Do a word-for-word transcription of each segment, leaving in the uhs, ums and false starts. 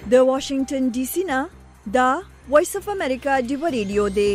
د واشنگټن ډي سي نه دا وایس اف امریکا دی ریډیو دی.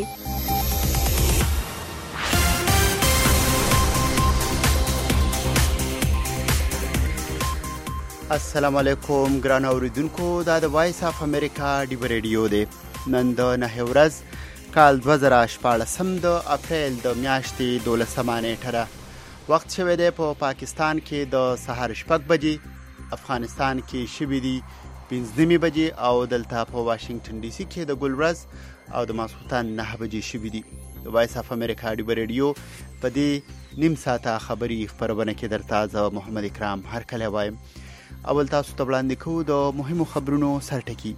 السلام علیکم ګران اوریدونکو، دا د وایس اف امریکا دی ریډیو دی. نن د نهه ورځ کال دوه زره شپاړسم د اپریل د میاشتې دولسمه نیټه ده. وخت شوی دی په پا پاکستان کې د سهار شپږ بجې، افغانستان کې شوي دي پنځه نیمې بجې او دلته په واشنگټن ډي سي کې د ګل ورځ او د ماسخوتن نهه بجې شوي دي. د وایس اف امریکا دی ریډیو په دې نیم ساعته خبري خبرونه کې درته زه محمد اکرام هرکلی وایم. اول تاسو ته وړاندې کوو د مهمو خبرونو سرټکي.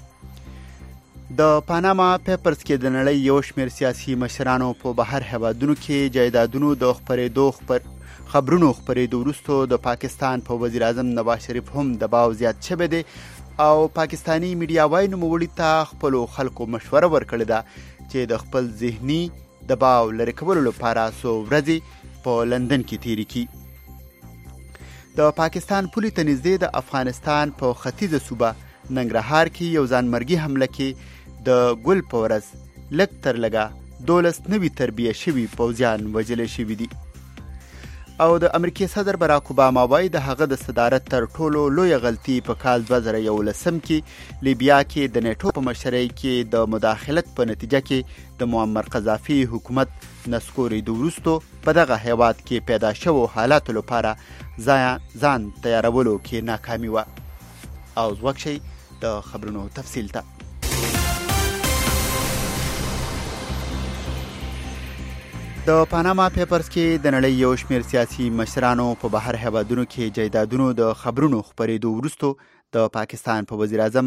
د پاناما پیپرز کې د نړۍ یو شمېر سیاسي مشرانو په بهر هیوادونو کې جایدادونو د خپرېدو خبر خبرونو خپرېدو وروسته د پاکستان په وزیر اعظم نواز شریف هم دباو زیات شوی دی او پاکستانی میډیا وايي نوموړي ته خپلو خلکو مشوره ورکړې ده چې د خپل ذهني دباو لرې کولو لپاره څو ورځې په لندن کې تېرې کړي. د پاکستان پولې ته نږدې د افغانستان په ختیځه صوبه ننګرهار کې یو ځانمرګي حمله کې د ګل په ورځ لږ تر لږه دولس نوي تربیه شوي پوځیان وژل شوي دي. او د امریکای صدر باراک اوباما وايي د هغه د صدارت تر ټولو لویه غلطي په کال دوه زره یولسم کې لیبیا کې د نیټو په مشرۍ کې د مداخلت په نتیجه کې د معمر قذافي حکومت نسکورېدو وروسته په دغه هیواد کې پیدا شوو حالاتو لپاره ځان تیارولو کې ناکامي وه. او ځواک شئ د خبرونو تفصیل ته. د پاناما پیپرز کې د نړۍ یو شمېر سیاسي مشرانو په بهر هیوادونو کې جایدادونو د خبرونو خپرېدو وروسته د پاکستان په وزیر اعظم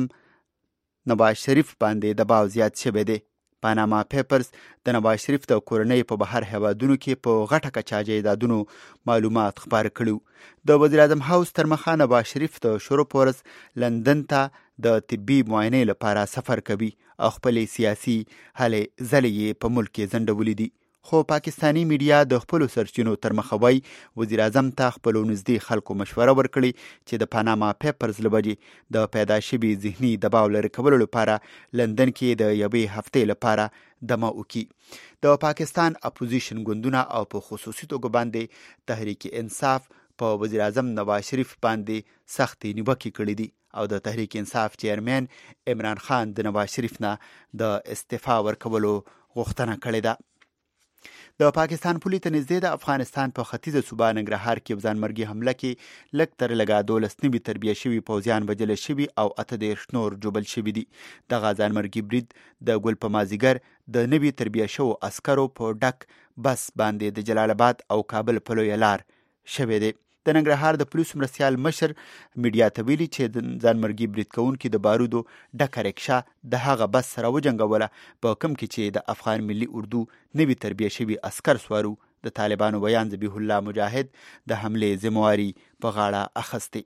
نواز شریف باندې دباو زیات شوی دی. پاناما پیپرز د نواز شریف د کورنۍ په بهر هیوادونو کې په غټه کچه جایدادونو معلومات خپاره کړي. د وزیر اعظم هاوس تر مخه نواز شریف د شروع په ورځ لندن ته د طبي معاینې لپاره سفر کوي او خپلې سیاسي هلې ځلې یې په ملک کې ځنډولې دي. خو پاکستانی میډیا د خپلو سرچینو تر مخه وایي وزیر اعظم ته خپلو نږدې خلکو مشوره ورکړي چې د پاناما پیپرز له وجې د پیدا شوي ذهني دباو لرې کولو لپاره لندن کې د یوې هفتې لپاره دمه وکړي. د پاکستان اپوزیشن ګوندونه او په خصوصي توګه باندې تحریک انصاف په وزیر اعظم نواز شریف باندې سختې نیوکې کړې دي او د تحریک انصاف چیرمن عمران خان د نواز شریف نه د استعفا ورکولو غوښتنه کړې ده. د پاکستان پولې ته نږدې د افغانستان په ختیځه صوبه ننګرهار کې ځانمرګي حمله کې لږ تر لږه دولس نوي تربیه شوي پوځیان وژل شوي او اته دېرش نور ژوبل شوي دي. دغه ځانمرګي برید د ګل په مازدیګر د نوي تربیه شوو عسکرو په ډک بس باندې د جلال آباد او کابل په لویه لار شوی دی. د ننګرهار د پولیسو مرستیال مشر میډیا ته ویلي چې د ځانمرګي برید کوونکي د بارودو ډکه رکشه د هغه بس سره وجنګوله په کوم کې چې د افغان ملي اردو نوي تربیه شوي عسکر سوارو. د طالبانو بیان ذبیح الله مجاهد د حملې ذمواري په غاړه اخیستې.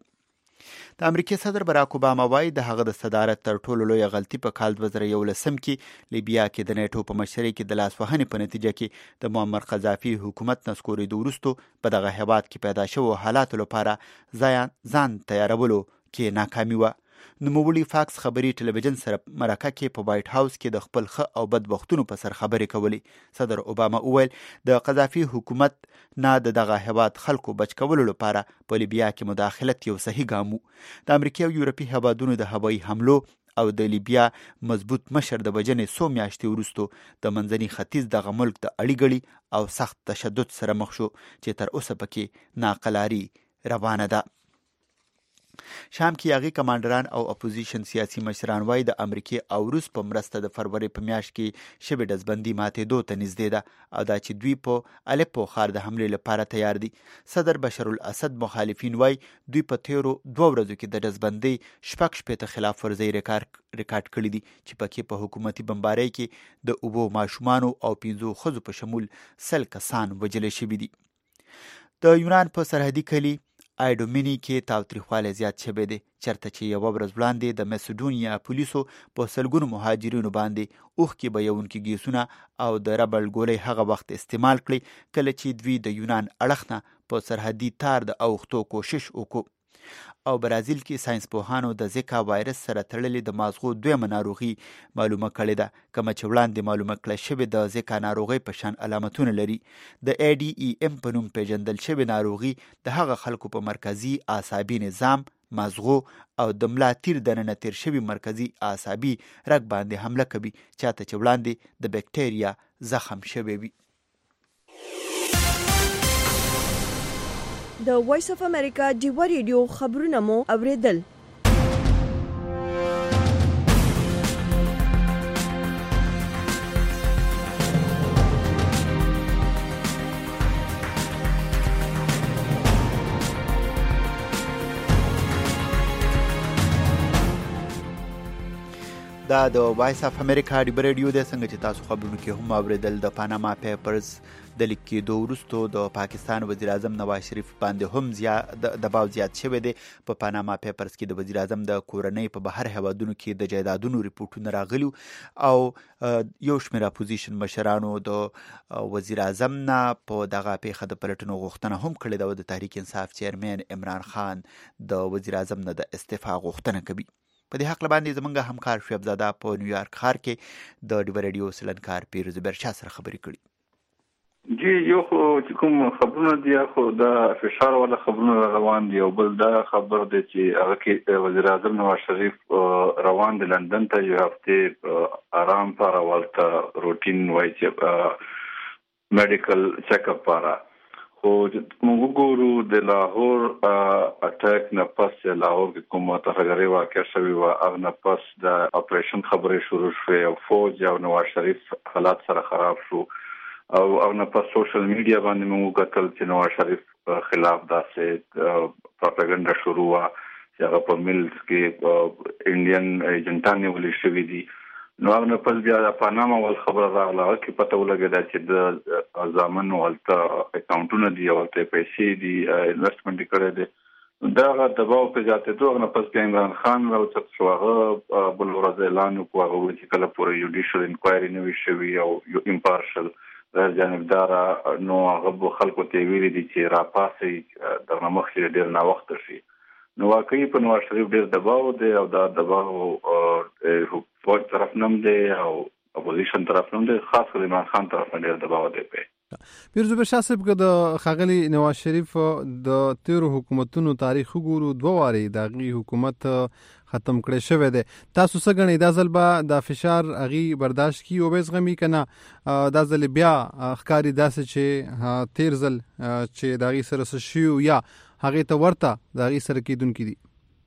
د امریکای صدر باراک اوباما وايي د هغه د صدارت تر ټولو لویه غلطي په کال دوه زره یولسم کې لیبیا کې د نیټو په مشرۍ کې د لاسوهنې په نتیجه کې د معمر قذافي حکومت نسکورېدو وروسته په دغه هیواد کې پیدا شوو حالاتو لپاره ځان تیارولو کې ناکامي وه. نوموړي فاکس خبري ټلویزیون سره مرکه کې په وایټ هاوس کې د خپل ښه او بد وختونو په سر خبرې کولې. صدر اوباما وویل د قذافي حکومت نه د دغه هیواد خلکو بچ کولو لپاره په لیبیا کې مداخلت یو صحیح ګام و. د امریکا او یورپي هیوادونو د هوایي حملو او د لیبیا مضبوط مشر د وژنې څو میاشتې وروسته د منځني ختیځ دغه ملک د اړیګړي او سخت تشدد سره مخ شو چې تر اوسه پکې ناقلاري روانه ده. شام کې هغې کمانډران او اپوزیشن سیاسي مشران وایي د امریکې او روس په مرسته د فروری په میاشت کې شوې ډزبندي ماتېدو ته نږدې ده او دا چې دوی په الیپو ښار د حملې لپاره تیار دي. صدر بشر الاسد مخالفین وایي دوی په تیرو دوه ورځو کې د ډزبندۍ شپږ شپېته خلاف ورزۍ ریکارډ کړي دي چې پکې په حکومتي بمبارۍ کې د اوبو ماشومانو او پنځو ښځو په شمول سل کسان وژل شوي دي. د یونان په سرحدي کلي ایډومیني کې تاوتریخوالی زیات شوی دی چېرته چې یوه ورځ وړاندې د مسیډونیا پولیسو په سلګونو مهاجرینو باندې اوښکې بهیونکي ګیسونه او د ربړ ګولۍ هغه وخت استعمال کړي کله چې دوی د یونان اړخ نه په سرحدي تار د اوښتو کوشش وکړو. او برازیل کې ساينس پوهانو د زیکا وایرس سره تړلې د مازغو دویمه ناروغي معلومه کړې ده، کومه چې وړاندې معلومه کړه شوې د زیکا ناروغۍ په شان علامتونه لري. د ای ډي ای ام په نوم پیژندل شوې ناروغي د هغه خلکو په مرکزي اعصابي نظام، مازغو او د ملا تیر دننه تیر شوي مرکزي اعصابي رګ باندې حمله کوي، چاته چې وړاندې د بکټریا زخم شوی وي. د وایس اف امریکا ډیوا ریډیو خبرونه مو اوریدل. دا د وایس اف امریکا ډیوا ریډیو د څنګه چې تاسو خبرونه کې هم اوریدل، د پاناما پیپرز د لیک کېدو وروسته د پاکستان وزیر اعظم نواز شریف باندې هم زیات دباو زیات شوی دی. په پاناما پیپرز کې د وزیر اعظم د کورنۍ په بهر هیوادونو کې د جایدادونو ریپورتونه راغلي او یو شمېر اپوزیشن مشرانو د وزیر اعظم نه په دغه پیښه د پلټنو غوښتنه هم کړې ده او د تحریک انصاف چیرمن عمران خان د وزیر اعظم نه د استعفا غوښتنه کوي. په دې حق باندې زمونږ همکار شعیب زاده په نیویارک ښار کې د ډیوا ریډیو سلنکار پیروز برشا سره خبرې کړي. جی یو خو چې کوم خبرونه دي خو دا فشار ولا خبرونه روان دي، او بل دا خبر دی چې هغه کې وزیر اعظم نواز شریف روان دي لندن ته یو هفته آرام لپاره ولته روټین وایي چې میډیکل چیک اپ لپاره. خو موږ ګورو د لاهور اټیک نه پس لاهور کې کومه تفګری واقع شوی و، هغه نه پس د اپریشن خبرې شروع شوې او فوج او نواز شریف حالات سره خراب شو او هغه نه پس سوشل میډیا باندې موږ کتل چې نواز شریف خلاف داسې پروپاګاندا شروع وا چې هغه په ملز کې انډین ایجنټان نیولې شوې دي. نو هغه نه پس بیا د پاناما ول خبره راغله چې پته ولګېده چې د ځامن ولته اکاونټونه دي او ولته پیسې دي انویسټمنټ کړی دی. دا دباو په ذاته دوه نه پس بیا عمران خان راوڅت شو، هغه بل ورځ اعلان وکړ هغه چې کله پورې جوډیشل انکوایري نه وي شوی او یو امپارشل غیر جانبدار نو هغه خلکو ته ویلي دي چې را پاسې د مخکې ډیر نه وخت شي. نو واقعي په نواز شریف ډیر دباو دی او دا دباو فوج طرف نم دی او اپوزیشن طرف نم دی، خاص کر عمران خان طرف نه ډیر دباو دی. په پیروز برشا صاحب که د ښاغلي نواز شریف د تیرو حکومتونو تاریخ وګورو، دوه وارې د هغې حکومت ختم کړی شوی دی. تاسو څه ګڼئ دا ځل به دا فشار هغې برداشت کړي او به زغمي که نه دا ځل بیا ښکاري داسې چې تیر ځل چې د هغې سره څه شوي یا هغې ته ورته د هغې سره کېدونکي دي؟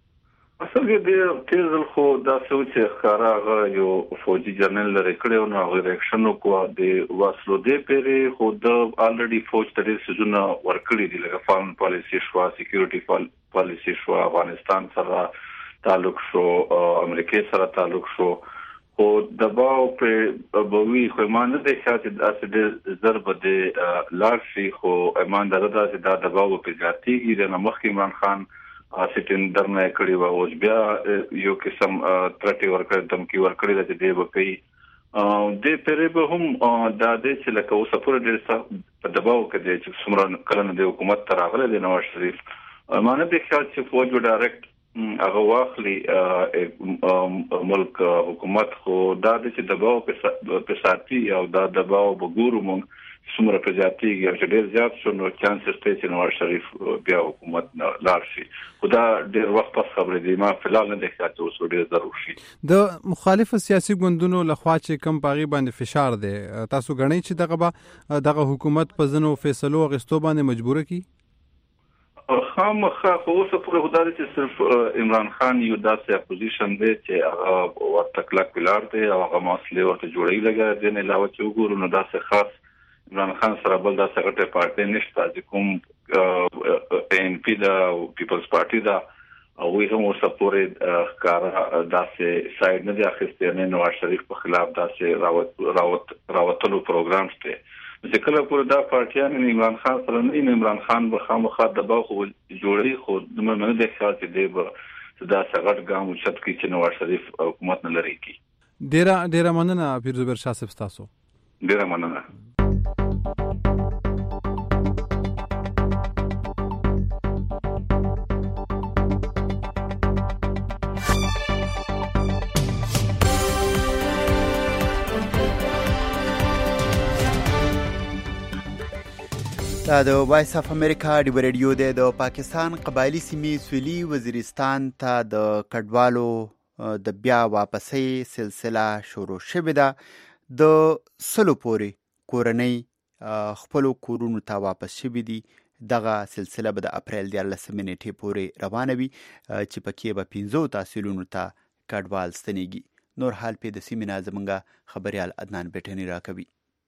اصل کې د تیر ځل خو دا څه چې ښکاره هغه یو فوجي جنرال لرې کړی نو هغې ریاکشن وکړه د واسلو دې پېرې، خو د الریډي فوج ته ډېر څیزونه ورکړي دي لکه فارن پالیسي شوه، سیکیورټي پالیسي شوه، افغانستان سره تعلق شو، امریکې سره تعلق شو. خو دباو په بوي خو ایمان نه دی چې داسې ډېر زر به د لاړ شي، خو ایمان دغه داسې دا دباو په زیاتېږي. د نه مخکې عمران خان سیټین درنه کړی و، اوس بیا یو قسم ترټي ورکړ دمکی ورکړی د دې وکي د پرې به هم دا د چې لکه اوس پورې ډېر په دباو کې د چې څومره کلن د حکومت تر راغله د نواز شریف مانه به خیال چې فوج ډایرکټ هغه واخلي ملک حکومت، خو دا د چې دباو په ساتي او دا دباو وګورو مونږ څومره په زیاتېږي او چې ډېر زیات شو نو چانسز دی چې نواز شریف بیا حکومت لاړ شي. خو دا ډېر وخت پس خبرې دي، ما فلحال نه دی ښکار چې اوس ډېر ضرور شي. د مخالفو سیاسي ګوندونو لخوا چې کوم په هغې باندې فشار دی، تاسو ګڼئ چې دغه به دغه حکومت په ځینو فیصلو اخیستو باندې مجبوره کړي؟ خامخا خو اوسه پورې خو دا دی چې صرف عمران خان یو داسې اپوزیشن دی چې هغه ورته کلک ولاړ دی او هغه مسلې ورته جوړوي لګیا دې نه علاوه چې وګورو نو داسې خاص عمران خان سره بل داسې غټه پارټي نشته چې کوم ان پی دا او پیپلز پارټي دا او وی هم اوسه پورې ښکاره داسې سایډ نه دی اخیستی، نه نواز شریف په خلاف داسې راوت راوت راوتلو پروګرام شته چې کله پورې دا پارټیان عمران خان سره نه عمران خان به خامخا دباو خو جوړي، خو دومره نه دی خیال چې دی به داسې غټ ګام اوچت کړي چې نواز شریف حکومت نه لري کړي. ډېره ډېره مننه پیروز برشا صاحب ستاسو. ډېره مننه. دا د وایس اف امریکا ډیو ریډیو دی. د پاکستان قبایلی سیمې سویلي وزیرستان ته د کډوالو د بیا واپسۍ سلسله شروع شوې ده. د سلو پورې کورنۍ خپلو کورونو ته واپس شوي دي. دغه سلسله به د اپریل دیارلسمې نیټې پورې روانه وي چې پکې به پنځو تحصیلونو ته کډوال ستنېږي. نور حال پې د سیمې نه زموږ خبریال عدنان بیټني راکوي.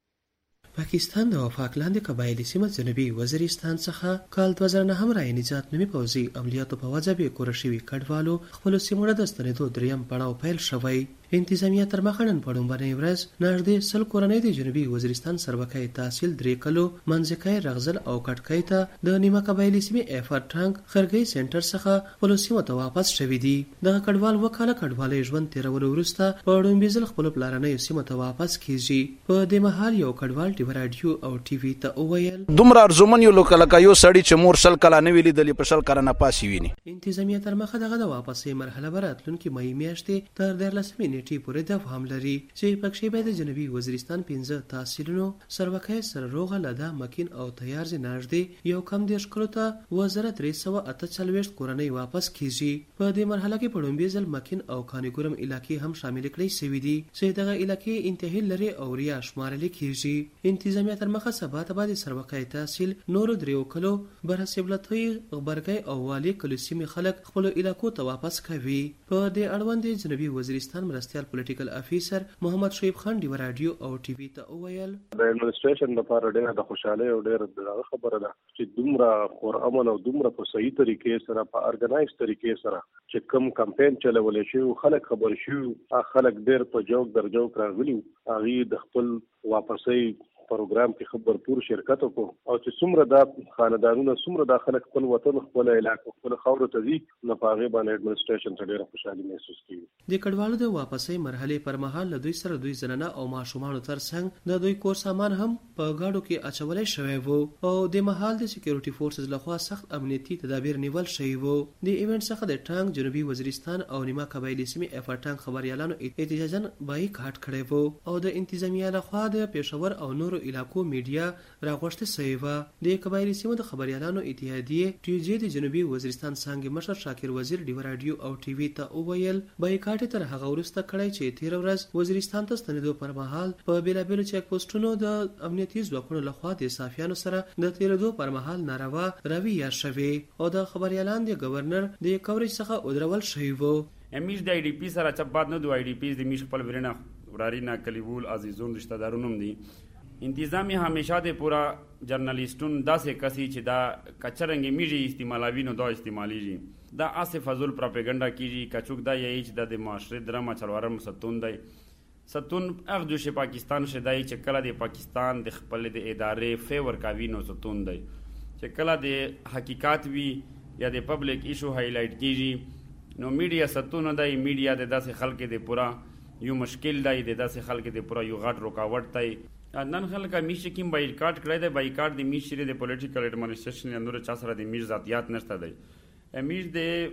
پاکستان د وفاق لاندې قبایلی سیمه جنوبي وزیرستان څخه کال دوه زره نهم راهی نجات نومي پوځي عملیاتو په وجه بې کوره شوي کډوالو خپلو سیمو نه د ستنېدو دریم پړاو پیل شوی. انتظامیه تر مخه نن په لومړنۍ ورځ نږدې سل کورنۍ د جنوبي وزیرستان سربکۍ تحصیل درې کلو منځکۍ رغزل او کټکۍ ته د نیمه قبایلي سیمې افر ټانک خرګۍ سنټر څخه خپلو سیمو ته واپس شوي دي. دغه کډوال اووه کاله کډوالۍ ژوند تېرولو وروسته په ړومبي ځل خپلو پلارنیو سیمو ته واپس کیږي. په دې مهال یو کډوال ټي وي راډیو او ټي وي ته وویل دومره ارزومن یو لکه یو سړی چې مور سل کاله نه وي لیدلې په شل کاله نه پاسې ویني. انتظامیه تر مخه دغه د واپسۍ مرحله به راتلونکي مۍ میاشتې تر دیارلسمې نیټې پورې دوام لري چې پکښې به د جنوبي وزیرستان پنځه تحصیلونو سربکۍ سره روغه لده مکین او تیار ځای نږدې یو کم دېرش کلو ته اووه زره درې سوه اته څلوېښت کورنۍ واپس کیږي. په دې مرحله کې په لومړي ځل مکین او کانیګورم علاقې هم شامل کړای شوي دي چې دغه علاقې انتهایی لرې او ریا شمارل کیږي. انتظامیه تر مخه سبا ته به د سربکۍ تحصیل نورو دریو کلو برسبلتوی غبرګۍ او والي کلو سیمې خلک خپلو علاقو ته واپس کوي. په دې اړوند جنوبي وزیرستان مرستیال پولیټیکل افیسر محمد شعیب خان ډیو راډیو او ټي وي ته وویل د ایڈمنسټریشن لپاره ډېره د خوشحالۍ او ډېره د خبره ده چې دومره خور امن او دومره په صحیح طریقې سره په ارګنایز طریقې سره چې کوم کمپین چلولی شي خلک خبر شي خلک ډېر په جوک در جوک راغلي هغې د خپل واپسۍ پروګرام کې خبر پور شرکت وکړو او چې څومره دا خاندانونه څومره دا خلک خپل وطن خپل علاقه خپل خاورو ته ځي نو په هغې باندې ایډمنسټریشن ته ډېره خوشحالي محسوس کوي. د کډوالو د واپسۍ مرحلې پر مهال له دوی سره دوی زنانه او ماشومانو ترڅنګ د دوی کور سامان هم په ګاډو کې اچولی شوی و او د مهال د سکیورټي فورسز لخوا سخت امنیتي تدابیر نیول شوي وو. د ایونټ څخه د ټانک جنوبي وزیرستان او نیمه قبایلي سیمې افر ټانک خبریالانو احتجاجاً بایکاټ کړی و او د انتظامیه لخوا د پېښور او نورو علاقو میډیا راغوښته سوې وه. د قبایلي سیمو د خبریالانو اتحادیې ټي جې د جنوبي وزیرستان څانګې مشر شاکر وزیر ډیو راډیو او ټي وي ته وویل بایکاټ یې تر هغه وروسته کړی چې تېره ورځ وزیرستان ته ستنېدو پر مهال په بېلابېلو چیک پوسټونو د امنیتي ځواکونو لخوا د صافیانو سره د تېرېدو پر مهال ناروا رویه شوې او د خبریالان د گورنر د کوریج څخه ودرول شوي وو. امیش د آی ډي پی سره چپ باد نه دو آی ډي پی د میش خپل ورنه ورارینه کلیبول عزیزون رشتہ دارونو دي. انتظامی همیشه د پورا جرنالیستون داسې کسی چې دا کچرنګ میږي استعمالوي نو دا استعمالیږي دا اسه فضول پروپاګاندا کیږي کچوک دا یی چې د معاشره درما چلوارم ستون دی ستون هغه جو چې پاکستان شدای چې کله د پاکستان د خپل د ادارې فیور کاوی نو ستون دی چې کله د حقیقت وی یا د پبلک ایشو هایلایټ کیږي نو میډیا ستون دی. میډیا د داسې خلک د پورا یو مشکل دی د داسې خلک د پورا یو غټ رکاوټ دی. نن خلک میش کیم بایکاټ کړی دی بایکاټ د میش لري د پولیټیکل ایڈمنسټریشن یا نور چا سره د میش ذاتیات نشته دی. میش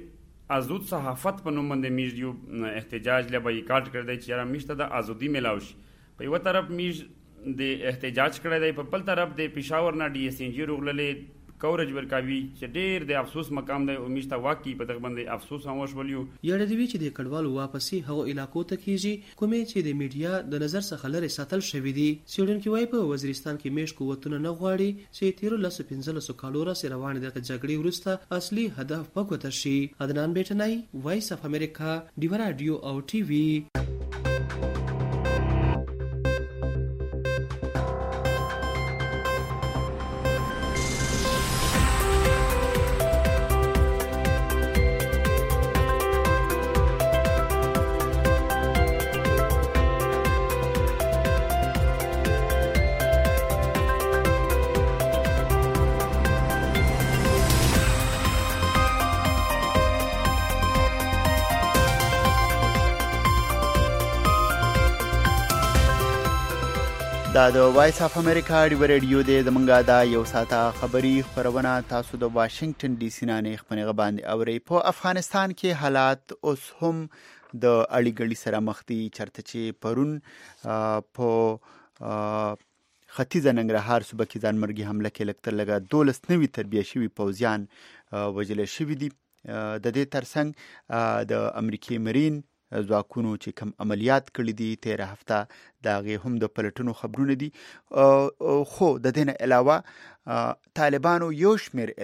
د آزاد صحافت په نوم باندې میش یو احتجاج له بایکاټ کړی دی چې را میش ته د ازادي ملاو شي. په یو طرف میش د احتجاج کړی دی په بل طرف د پېښور نه ډي اس ان جی روغللې کوریج ورکاوي چې ډېر د افسوس مقام دی او میش ته واقعي په دغه باندې افسوس هم وشولیو. یاده دی چې د کډوالو واپسي هغو علاقو ته کیږي کومې چې د میډیا د نظر څخه لرې ساتل شوي دي. څېړونکي وایي په وزیرستان کې میش قوتونه نه غواړي چې تېرو لسو پنځلسو کالو راهیسې روانې دغه جګړې وروسته اصلي هدف په ګوته شي. عدنان بیټنی وایس اف امریکا ډیو راډیو او ټي وي. دا د وایس اف امریکا ډیو ریډیو دی. زمونږ دا یو ساعته خبري خبرونه تاسو د واشنگټن ډي سي نه نیغ په نیغه باندې اورئ. په افغانستان کې حالات اوس هم د اړیګړي سره مخ دي چرته چې پرون په ختیځه ننګرهار صوبه کې ځانمرګي حمله کې لږ تر لږه دولس نوي تربیه شوي پوځیان وژل شوي دي. د دې ترڅنګ د امریکای مرین ځواکونو چې کوم عملیات کړي دي تیره هفته د هغې هم د پلټنو خبرونه دي. خو د دې نه علاوه طالبانو یو شمېر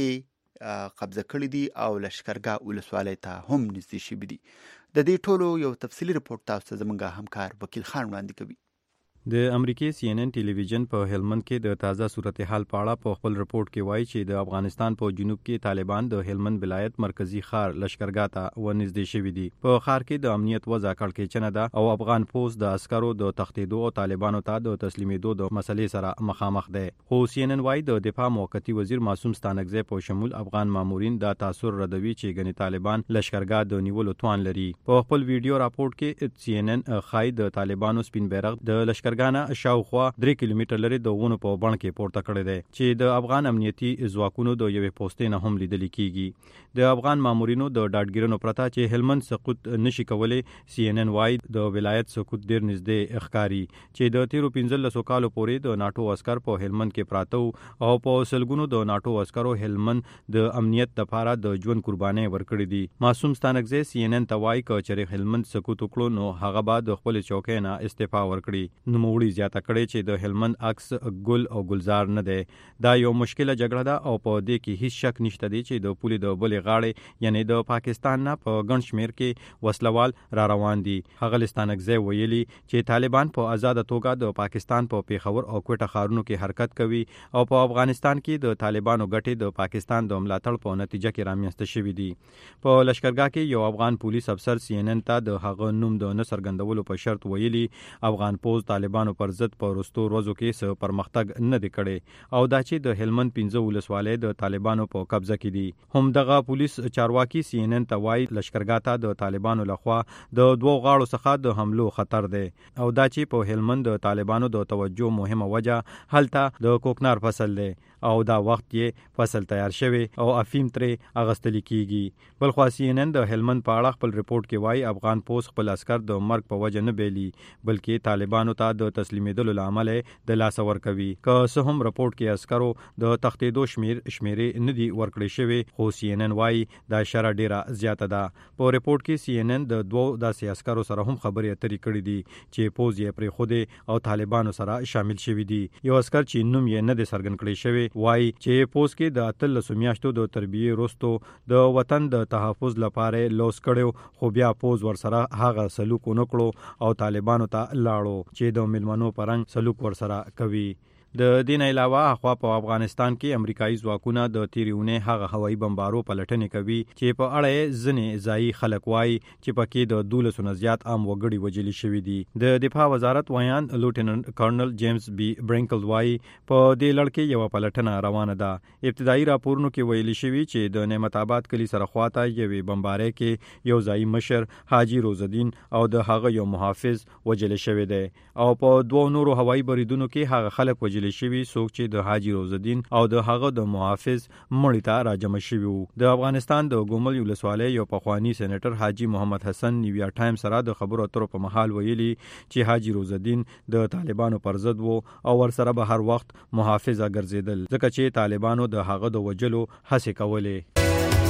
علاقې قبضه کړي دي او لشکرګاه ولسوالۍ ته هم نږدې شوي دي. د دې ټولو یو تفصیلي رپورټ تاسو ته زموږ همکار وکیل خان وړاندې کوي. د امریکای سی ان ان ټلویزیون په هلمند کې د تازه صورتحال په اړه په خپل رپورت کې وایي چې د افغانستان په جنوب کې طالبان د هلمند ولایت مرکزی ښار لشکرګاه ته ورنږدې شوي دي. په ښار کې د امنیت وضع کړکېچنه ده او افغان پوځ د عسکرو د تښتېدو او طالبانو ته د تسلیمېدو د مسلې سره مخامخ دی. خو سی ان ان وایي د دفاع موقتي وزیر معصوم ستانکزی په شمول افغان مامورین دا تاثر ردوي چې ګنې طالبان لشکرګاه د نیولو توان لري. په خپل ویډیو راپورټ کې سی ان ان خای د طالبانو سپین بیرغ د لشکرګاه نه شاوخوا درې کیلومتر لري د ونو په بڼ کې پورته کړی دی چې د افغان امنیتي ځواکونو د یوې پوستې نه هم لیدل کیږي. د افغان مامورینو د ډاډګیرنو پرته چې هلمند سقوط نشي کولای، سی ان ان وايي د ولایت سقوط ډیر نږدې ښکاري چې د تیرو پنځلسو کالو پورې د ناټو عسكر په هلمند کې پراته او په سلګونو د ناټو عسکرو هلمند د امنیت لپاره د ژوند قرباني ورکړي دي. معصوم ستانکزی سی ان ان ته وایي چې هلمند سقوط وکړو نو هغه به د خپل چوکۍ نه استعفا ورکړي. نوموړي زیاته کړی چې د هلمند عکس ګل او گلزار نه دی. دا یو مشکله جګړه ده او په دې کې هیڅ شک نشته دی چې د پولې د بلې غاړې یعنی د پاکستان نه په ګڼ شمېر کې وسلوال را روان دي. ښاغلي ستانکزی ویلي چې طالبان په آزاده توګه د پاکستان په پیښور او کوټه ښارونو کې حرکت کوي او په افغانستان کې د طالبانو ګټې د پاکستان د ملاتړ په نتیجه کې رامنځته شوي دي. په لشکرګاه کې یو افغان پولیس افسر سی ان ان ته د هغه نوم د نه څرګندولو په شرط ویلي افغان پوز طالبانو پر ضد په وروستو ورځو کې څه پرمختګ نه دی کړی او دا چې د هلمند پنځه ولسوالۍ د طالبانو په قبضه کې دي. هم دغه پولیس چارواکي سی ان ان ته وایي لشکرګاه ته د طالبانو لخوا د دوو غاړو څخه د حملو خطر دی او دا چې په هلمند د طالبانو د توجه مهمه وجه هلته د کوکنار فصل دی او دا وخت یې فصل تیار شوی او افیم ترې اغستل کیږي. بلخوا سی ان ان د هلمند په اړه خپل رپورت کې وایي افغان پوس خپل عسكر د مرګ په وجه نه بیلی بلکې طالبانو ته د تسلیمېدلو لامل د لاس ورکوي. که څه هم رپورت کې عسکرو د تښتېدو شمیر شمیرې نه دي ورکړې شوی خو سی ان ان وایي دا شره ډیره زیاته ده. په رپورت کې سی ان ان د دوو داسې عسکرو سره هم خبرې اترې کړې دي چې پوز یې پرېښودې او طالبانو سره شامل شوي دي. یو عسکر چې نوم یې نه دی څرګند کړی شوی وایي چې پوز کې د اتلسو میاشتو د تربیې وروسته د وطن د تحفظ لپاره لوس کړو خو بیا پوز ورسره هغه سلوک ونه کړو او طالبانو ته لاړو چې د ملمنو پرنګ سلوک ورسره کوي. د دین علاوه اخوا په افغانستان کې امریکایي ځواکونه د تیریونه هغه هوایي بمبارو پلټنې کوي چې په اړه ځنې ځایي خلک وایي چې پکې د دولسو نه زیات عام وګړي وژل شوي دي. د دفاع وزارت ویان لوټننټ کرنل جیمز بی برینکل وایي په دې لړ کې یوه پلټنه روانه ده. ابتدایي راپورونو کې ویلي شوي چې د نعمت آباد کلي سره خواته یوې بمبارۍ کې یو ځایي مشر حاجي روزالدین او د هغه یو محافظ وژل شوی دی او په دوو نورو هوایي بریدونو کې هغه خلک وژل شوي څوک چې د حاجي روزالدین او د هغه د محافظ مړی ته راجمع شوي وو. د افغانستان د ګومل ولسوالۍ یو پخوانی سېنیټر حاجي محمد حسن نیویا ټایم سره د خبرو اترو په مهال ویلي چې حاجي روزالدین د طالبانو پر ضد وو او ورسره به هر وخت محافظ ګرځېدل ځکه چې طالبانو د هغه د وژلو هڅې کولې.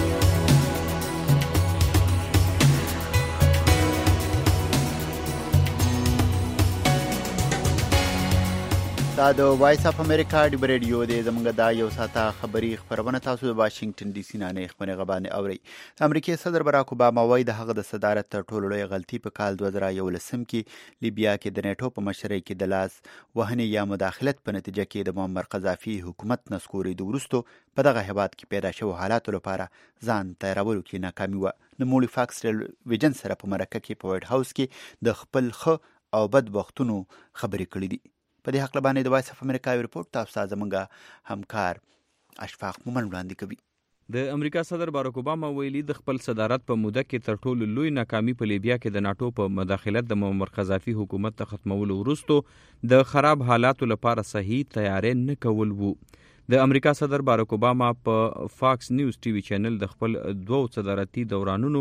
دا د وایس اف امریکا ډیب ریډیو دی. زموږ دا یو ساعته خبري خبرونه تاسو د واشنگټن ډي سي نه خبرونه غبانې اوري. امریکای صدر براک اوباما وایي د هغه د صدارت تر ټولو لوی غلطي په کال دوه زره یولسم کې لیبیا کې د نیټو په مشرۍ کې د لاس وهنې یا مداخلت په نتیجه کې د معمر قذافي حکومت نسکورېدو وروسته په دغه هیواد کې پیدا شوو حالاتو لپاره ځان تیارولو کې ناکامي وه. نوموړي فاکس ټلویزیون سره په مرکه کې په وایټ هاوس کې د خپل ښه او بد وختونو خبرې کړې دي. په دې حق باندې د وایس اف امریکا یو رپورټ تاسو ته زموږ همکار اشفاق مومن وړاندې کوي. د امریکا صدر باراک اوباما ویلي د خپل صدارت په موده کې تر ټولو لوی ناکامي په لیبیا کې د ناټو په مداخلت د معمر قذافي حکومت ته ختمولو وروسته د خراب حالاتو لپاره صحیح تیاری نه کول وو. د امریکا صدر باراک اوباما په فاکس نیوز ټي وي چینل د خپل دوو صدارتي دورانونو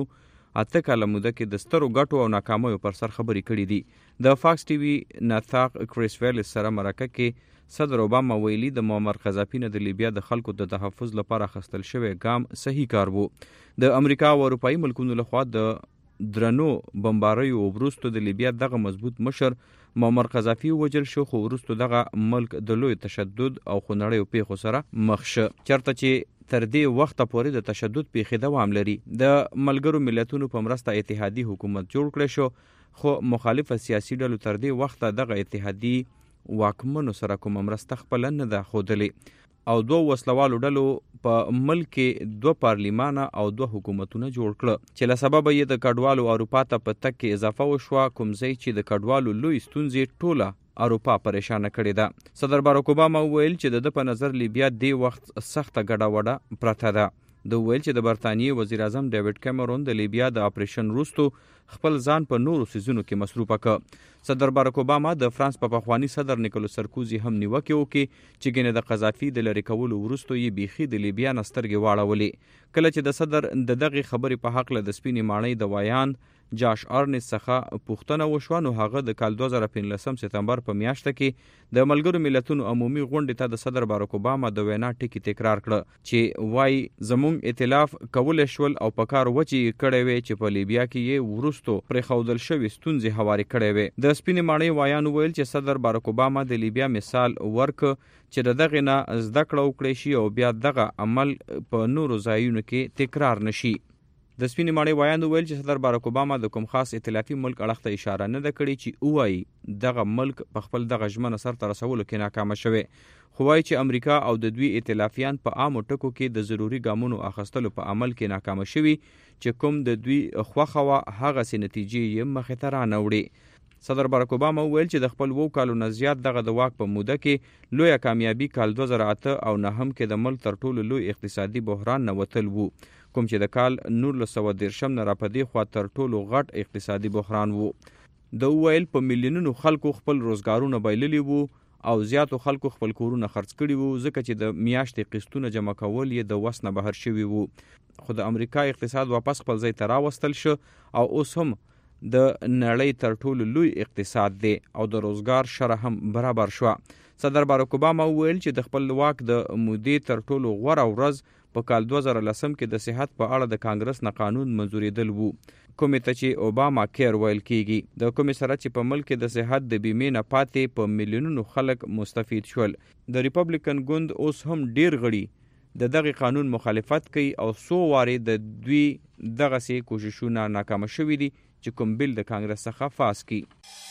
اته کاله موده کې د سترو ګټو او ناکامیو پر سر خبرې کړې دي. د فاکس ټي وي ناتاق کریس ویلس سره مرکه کې صدر اوباما ویلي د معمر قذافي نه د لیبیا د خلکو د تحفظ لپاره اخیستل شوی ګام صحیح کار وو. د امریکا او اروپایي ملکونو لخوا د درنو بمباریو وروسته د لیبیا دغه مضبوط مشر معمر قذافي وجل شو، خو وروسته دغه ملک د لوی تشدد او خونړیو پیښو سره مخ شو، چرته چې تر دې وخته پورې د تشدد پیښې دوام لري. د ملګرو ملتونو په مرسته اتحادي حکومت جوړ کړی شو، خو مخالف سیاسي ډلو تر دې وخته دغه اتحادي واکمنو سره کومه مرسته خپله نه ده ښودلې، او دوه وسلوالو ډلو په ملک کې دوه پارلیمانه او دوه حکومتونه جوړ کړه، چې له سببه یې د کډوالو اروپا ته په تګ کې اضافه وشوه، کوم ځای چې د کډوالو لوی ستونزې ټوله اروپا پریشانه کړې ده. صدر باراک اوباما وویل چې د ده په نظر لیبیا دې وخت سخته ګډه وډه پرته ده. د ویل چې د برطانیې وزیر اعظم ډیوډ کیمرون د لیبیا د اپریشن وروسته خپل ځان په نورو سیزونو کې مصروفه کړ. صدر باراک اوباما د فرانس په پخوانی صدر نیکولس سرکوزي هم نیوکه وکړي چې ګینه د قذافي د لری کولو وروسته یې بیخي د لیبیا نسترګې واړولې. کله چې د صدر د دغه خبرې په حق له د سپینې ماڼۍ د وایان جاش ارنس څخه پوښتنه وشوه، نو هغه د کال دوه زره پنځلسم سپتمبر په میاشت کې د ملګرو ملتونو عمومي غونډې ته د صدر باراک اوباما د وینا ټکی تکرار کړ چې وای زموږ ائتلاف کول شول او په کار وچی کړي وي چې په لیبیا کې یې ورستو پر خودل شوی ستونزې هواري کړي وي. د سپینې ماڼۍ وایان ویل چې صدر باراک اوباما د لیبیا مثال ورک چې دغه نه زده کړه وکړي شي او بیا دغه عمل په نورو ځایونو کې تکرار نشي. د سپینې ماڼۍ وایان ویل چې صدر باراک اوباما د کوم خاص ائتلافي ملک اړخ ته اشاره نه ده کړې چې وایي دغه ملک په خپل دغه ژمنه سرته رسولو کې ناکامه شوی، خو وایي چې امریکا او د دوی ائتلافیان په عامو ټکو کې د ضروري ګامونو اخیستلو په عمل کې ناکامه شوي چې کوم د دوی خوښه وه هغسې نتیجې یې مخې ته رانوړي. صدر باراک اوباما ویل چې د خپل وو کالو نه زیات دغه د واک په موده کې لویه کامیابي کال دوه زره اته او نهم کې د ملک تر ټولو لوی اقتصادي بحران نه وتل وو، کوم چې د کال نولس سوه دېرشم نه راپدې خوا تر ټولو غټ اقتصادي بحران وو. د ویل په میلیونونو خلکو خپل روزګارونه بایللي وو او زیاتو خلکو خپل کورونه خرڅ کړي وو، ځکه چې د میاشتې قسطونه جمع کول یې د وس نه بهر شوي وو. خو د امریکا اقتصاد واپس خپل ځای ته راوستل شو او اوس هم د نړۍ تر ټولو لوی اقتصاد دی او د روزګار شرح هم برابر شو. صدر باراک اوباما ویل چې د خپل واک د مودې تر ټولو غوره ورځ په کال دوه زره لسم کې د صحت په اړه د کانګرس نه قانون منظوریدل وو، کومې ته چې اوباما کیر ویل کیږي، د کومې سره چې په ملک د صحت د بیمې نه پاتې په میلیونونو خلک مستفید شول. د ریپبلیکن ګوند اوس هم ډیر غړي د دغه قانون مخالفت کوي او څو وارې د دوی دغسې کوششونه ناکامه شوي دي چې کوم بیل د کانګرس څخه فاس کی.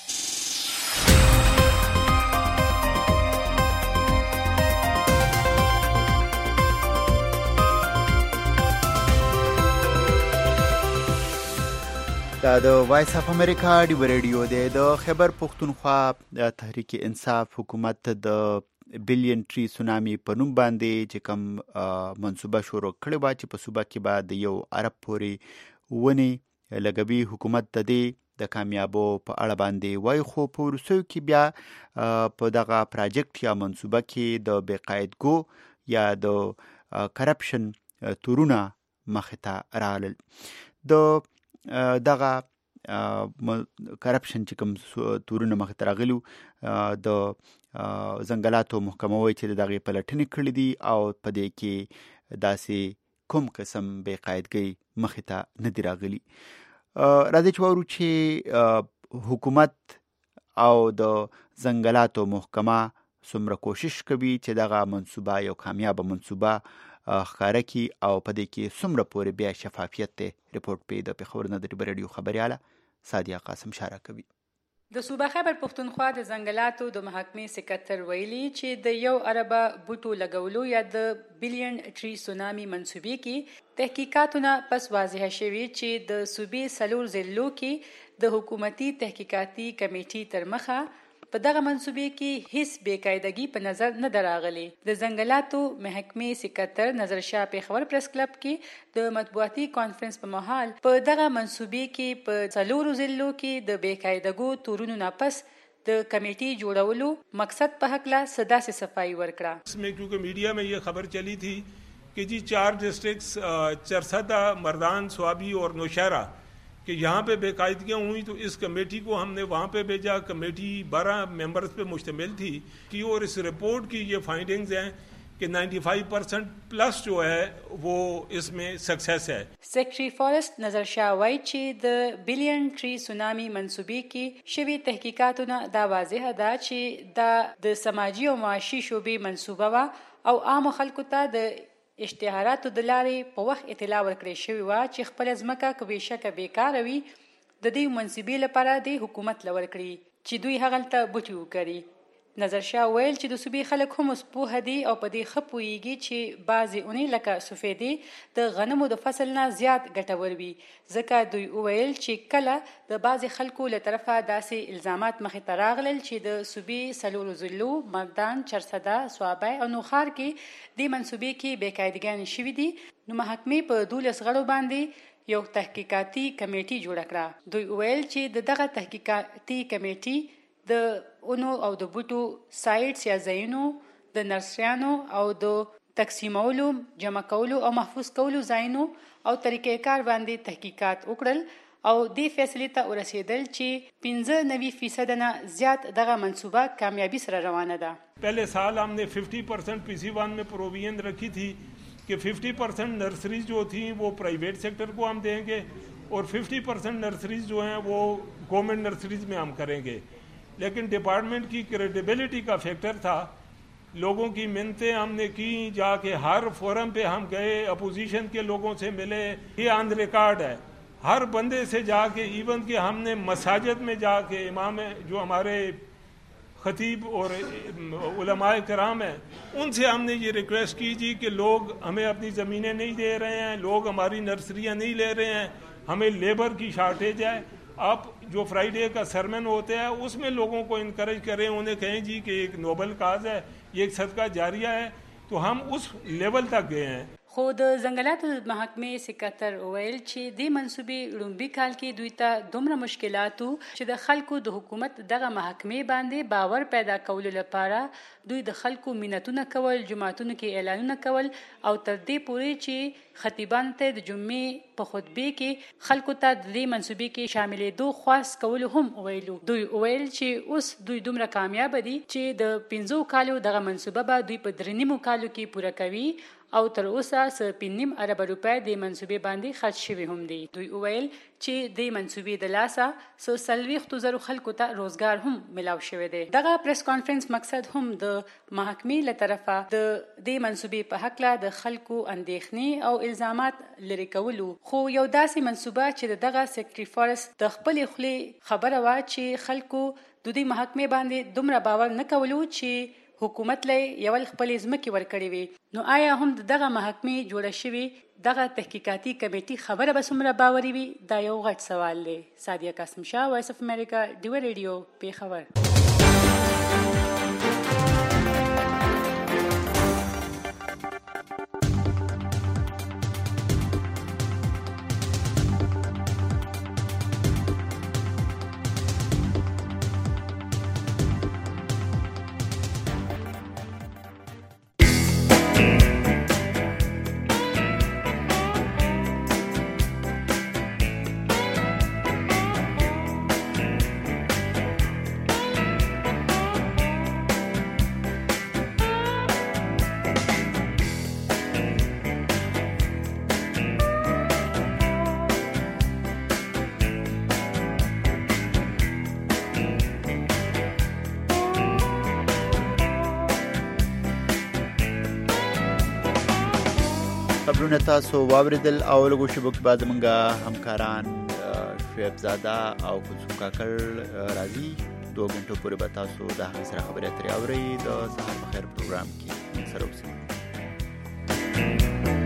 دا د وایس اف امریکا ډیو ریډیو دی. د خیبر پښتونخوا تحریک انصاف حکومت د بلین ټری سونامي په نوم باندې چې کوم منصوبه شروع کړې وه چې په صوبه کې به د یو ارب پورې ونې لګوي، حکومت د دې د کامیابو په اړه باندې وایي، خو په وروستیو کې بیا په دغه پراجیکټ یا منصوبه کې د بېقاعدګو یا د کرپشن تورونه مخې ته راغلل. د دغه کرپشن چې کوم تورونه مخې ته راغلي د ځنګلاتو محکمه وایي چې د دغې پلټنې کړي دي او په دې کې داسې کوم قسم بېقاعدګۍ مخې ته نه دي راغلي. راځئ چې واورو چې حکومت او د ځنګلاتو محکمه څومره کوشش کوي چې دغه منصوبه یو کامیابه منصوبه ښکاره کی او په دې کې څومره پورې بیا شفافیت دی. رپورټ پې د پېښور نه د ډیبر رادیو خبریاله سادیه قاسم شاره کوي. د صوبه خیبر پښتونخوا د ځنګلاتو د محکمې سکرټر ویلي چې د یو اربه بوټو لګولو یا د بلین ټری سونامي منصوبې کې تحقیقاتونه پس واضح شوي چې د صوبې څلور ضلعو کې د حکومتي تحقیقاتي کمیټې تر مخه په دغه منصوبې کې هیڅ بېقاعدګي په نظر نه ده راغلې. د ځنګلاتو محکمې سکرټر نظر شاه پېښور پریس کلب کې د مطبوعاتي کانفرنس په مهال په دغه منصوبې کې په څلورو ضلعو کې د بېقاعدګو تورونو نه پس د کمیټې جوړولو مقصد په هکله څه داسې صفائی ورکړه. اس میں کیونکہ میڈیا میں یہ خبر چلی تھی کہ جی چار ڈسٹرکٹس چرسدہ، مردان، سوابی اور نوشہرہ कि यहाँ पे बेकायदगियाँ हुई तो इस कमेटी को हमने वहाँ पे भेजा। कमेटी बारह मेंबर्स पे मुश्तमिल थी कि और इस रिपोर्ट की ये फाइंडिंग्स हैं कि पचानवे परसेंट प्लस जो है वो इसमें सक्सेस है। सेक्रेटरी फॉरेस्ट नजर शाह वाई چې د بلین ټری سونامي منسوبې کې شوي تحقیقاتونه دا واضح ده چې دا د سماجی او معاشي شوبې منسوبه وا او عام خلکو ته د اشتهاراتو د لارې په وخت اطلاع ورکړې شوې وه چې خپل ځمکه که بېشکه بیکاره وي د دې منصبې لپاره د حکومت له ورکړي چې دوی هغلته بوټي وکري. نظر شاه ویل چې د صوبې خلک هم اوس پوهه دي او په دې ښه پوهېږي چې بعضې اونۍ لکه سفیدې د غنمو د فصل نه زیات ګټور وي، ځکه دوی وویل چې کله د بعضې خلکو له طرفه داسې الزامات مخې ته راغلل چې د صوبې څلورو ضلعو مردان، چرسده، صوابی او نوخار کې دې منصوبې کې بېقاعدګانې شوي دي، نو محکمې په دولس غړو باندې یو تحقیقاتي کمیټي جوړه کړه. دوی وویل چې د دغه تحقیقاتي کمیټي د اونو او د بوټو سایټس یا ځایونو د نرسریانو او د تقسیمولو، جمع کولو او محفوظ کولو ځایونو او طریقې کار باندې تحقیقات وکړل او دې فیصلې ته ورسېدل چې پنځه نوي فیصد نه زیات دغه منصوبه کامیابی سره روانه ده. پہلے سال ہم نے ففٹی پرسنٹ پی سی ون میں پروویژن رکھی تھی کہ ففٹی پرسنٹ نرسریز جو تھیں وہ پرائیویٹ سیکٹر کو ہم دیں گے اور ففٹی پرسنٹ نرسریز جو ہیں وہ گورنمنٹ نرسریز میں ہم کریں گے. لیکن ڈپارٹمنٹ کی کریڈیبلٹی کا فیکٹر تھا، لوگوں کی منتیں ہم نے کی، جا کے ہر فورم پہ ہم گئے، اپوزیشن کے لوگوں سے ملے، یہ آن ریکارڈ ہے، ہر بندے سے جا کے، ایون کہ ہم نے مساجد میں جا کے امام جو ہمارے خطیب اور علماء کرام ہیں ان سے ہم نے یہ ریکویسٹ کی جی کہ لوگ ہمیں اپنی زمینیں نہیں دے رہے ہیں، لوگ ہماری نرسریاں نہیں لے رہے ہیں، ہمیں لیبر کی شارٹیج ہے، آپ جو فرائیڈے کا سرمن ہوتا ہے اس میں لوگوں کو انکریج کریں، انہیں کہیں جی کہ ایک نوبل کاز ہے، یہ ایک صدقہ جاریہ ہے، تو ہم اس لیول تک گئے ہیں. خو د ځنګلاتو د محکمې سکتر ویل چې دې منصوبې لومبي کال کې دوی ته دومره مشکلاتو چې د خلکو د حکومت دغه محکمې باندې باور پیدا کولو لپاره دوی د خلکو منتونه کول، جماعتونو کې اعلانونه کول او تر دې پورې چې خطیبانو ته د جمعې په خطبې کې خلکو ته د دې منصوبې کې شاملېدو خواست کولو هم ویلو. دوی ویل چې اوس دوی دومره کامیاب دي چې د پنځو کالو دغه منصوبه به دوی په درې نیمو کالو کې پوره کوي او تر اوسه څه پنځه نیم اربه روپۍ د منصوبې باندې خرج شوي هم دي. دوی وویل چې د منصوبې د لاسه څه څلوېښتو زرو خلکو ته روزګار هم ملاو شوی دی. دغه پریس کانفرنس مقصد هم د محکمې له طرفه د دې منصوبې په هکله د خلکو اندېښنې او الزامات لرې کولو، خو یو داسې منصوبه چې دغه سیکرټري فارست د خپلې خولې خبره وه چې خلکو د دې محکمې باندې دومره باور نه کولو چې حکومت له یول خپلې ځمکې ورکړې وي. نو آیا هم د دغه محکمې جوړه شوې دغه تحقیقاتي کمیټي خبره به څومره باوري وي؟ دا یو غټ سوال دی. سادیه قاسم شاه، وایس اف امریکا، ډیوه ریډیو، پیښور. خبرونه تاسو واوریدل او لږ شبو کې بعد منګه همکاران شعیب زاده او کوڅو کاکل راځي دوه غنټو پورې به تاسو د هغې سره خبرې اترې اورئ. د سهار په خیر پروګرام کې سره اوسئ.